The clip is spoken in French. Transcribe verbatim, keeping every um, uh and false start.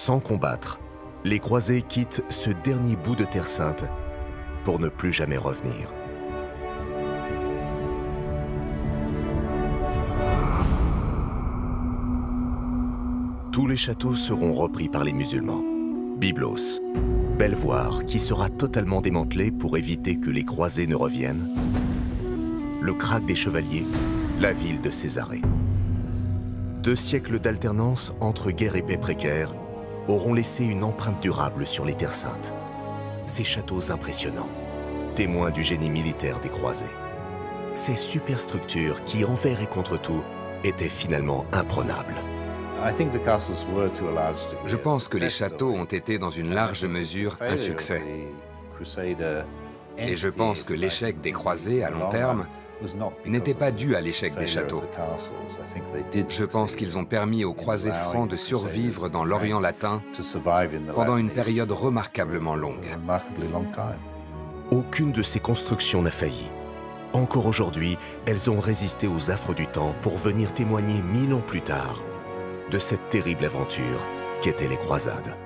Sans combattre, les croisés quittent ce dernier bout de Terre Sainte pour ne plus jamais revenir. Tous les châteaux seront repris par les musulmans. Byblos, Belvoir qui sera totalement démantelé pour éviter que les croisés ne reviennent. Le Krag des Chevaliers, la ville de Césarée. Deux siècles d'alternance entre guerre et paix précaire auront laissé une empreinte durable sur les Terres Saintes. Ces châteaux impressionnants, témoins du génie militaire des croisés. Ces superstructures qui, envers et contre tout, étaient finalement imprenables. Je pense que les châteaux ont été dans une large mesure un succès. Et je pense que l'échec des croisés à long terme n'était pas dû à l'échec des châteaux. Je pense qu'ils ont permis aux croisés francs de survivre dans l'Orient latin pendant une période remarquablement longue. Aucune de ces constructions n'a failli. Encore aujourd'hui, elles ont résisté aux affres du temps pour venir témoigner mille ans plus tard de cette terrible aventure qu'étaient les croisades.